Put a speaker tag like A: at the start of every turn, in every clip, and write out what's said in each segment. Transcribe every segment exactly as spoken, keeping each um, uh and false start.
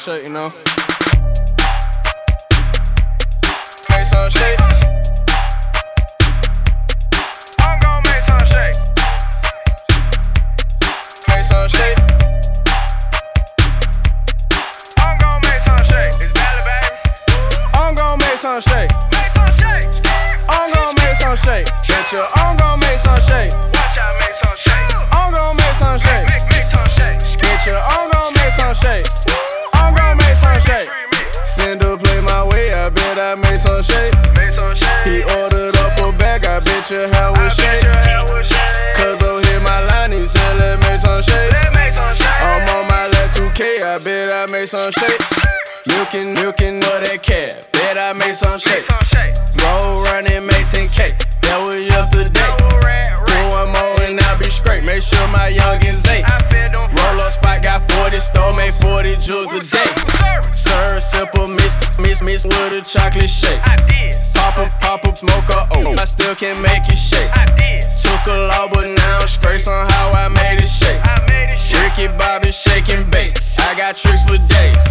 A: shake, you know. Make some shake. I'm gon' make some shake. Make some shake. I'm gon' make some shake. It's Valley, baby. I'm gon' make some shake. Make some shake. I'm gon' make some shake. Bet you I'm gon' make some shake. Watch out, make some shake. I'm gon' make some shake. Make, make some shake. Bet you I'm gon' make some shake. I'm gon' make some shake. Send a play my way, I bet I made some shake. Make some shake. He ordered up a bag, I bet your hair was shake. Cause over here my line, he said let make some shake. I'm on my left two K, I bet I made some shake. Milkin', milkin' for that cat, bet I made some shake. Roll running, make ten K, that was yesterday. Do one more and I'll be straight, make sure my youngins ate. Roll up spot, got forty, store, made forty jewels a day. Serve simple, miss, miss, miss with a chocolate shake. Pop up, pop up, smoke a oh, I still can make it shake. Took a law, but now I'm straight, somehow I made it shake. Ricky Bobby shaking bait, I got tricks for days.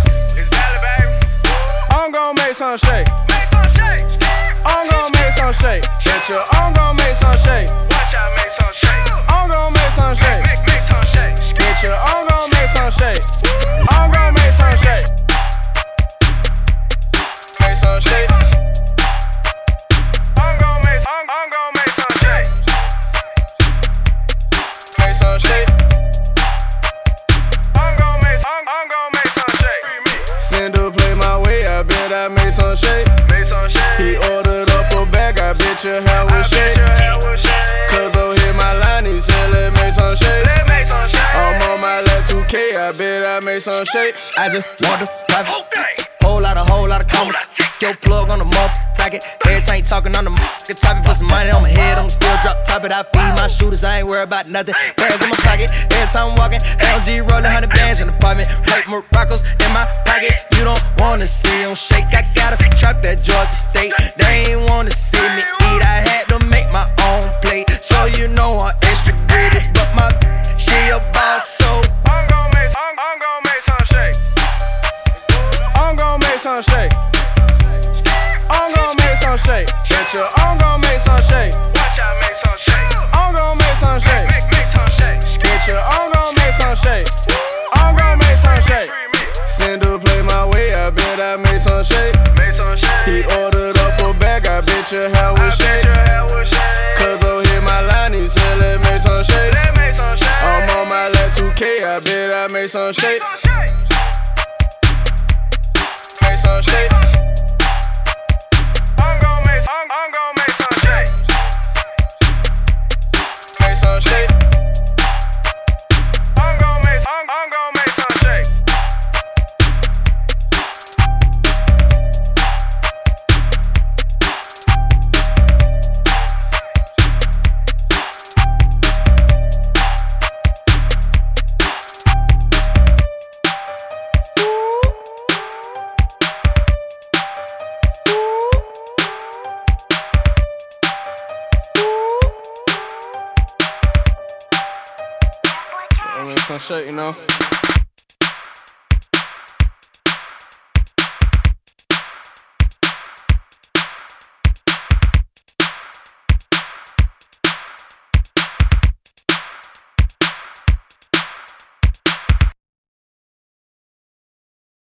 A: I'm gon' make some shake. I'm gon' make some shake. Bet you I'm gon' make some shake. Watch out, make some shake. I'm gon' make some shake. Make, make some shake. Bet you I'm gon' make some shake. I'm gon' make some shake. Make some shake. I'm gon' make. I'm, I'm gon' make some shake. Make some shake. I'm gon' make. I'm, I'm gon' make some shake. Send a play my way, I bet I made some shake. Make some shake. He ordered up a bag, I bet your hair was shake. Cause over here my line, he said let make some shake. I'm on my left two K, I bet I made some shake.
B: I just want to drive it. Whole lot of, whole lot of comments. Your plug on the motherfucking socket. Every time you talking on the motherfucking topic, put some money on my head, I'ma still drop top it. I feed my shooters, I ain't worried about nothing. Bands in my pocket, every time I'm walking. L G rolling hundred bands in the apartment. White Moroccos in my pocket. You don't wanna see them shake. I got a trap at Georgia State. They ain't wanna see me eat. I had to make my own plate, so you know I'm extra gritty. But my she a boss, so
A: I'm gon' make, I'm, I'm gon' make some shake. I'm gon' make some shake. I'm gon' make some shake. Bet you I'm gon' make some shake. Watch out, make some shake. I'm gon' make some shake. Make, make some shake. Bet you I'm gon' make some shake. I'm gon' make some shake. Send a play my way, I bet I made some shake. Make some shake. He ordered up a bag, I bet your hair was shake. Cause over here my line, he said let make some shake. I'm on my left two K, I bet I made some shake. Make some shake. I'm gon' make, I'm, I'm gon' make some shake. Make some shake. I'm gon' make, I'm, I'm gon' make some shake. I'm make some shake, you know.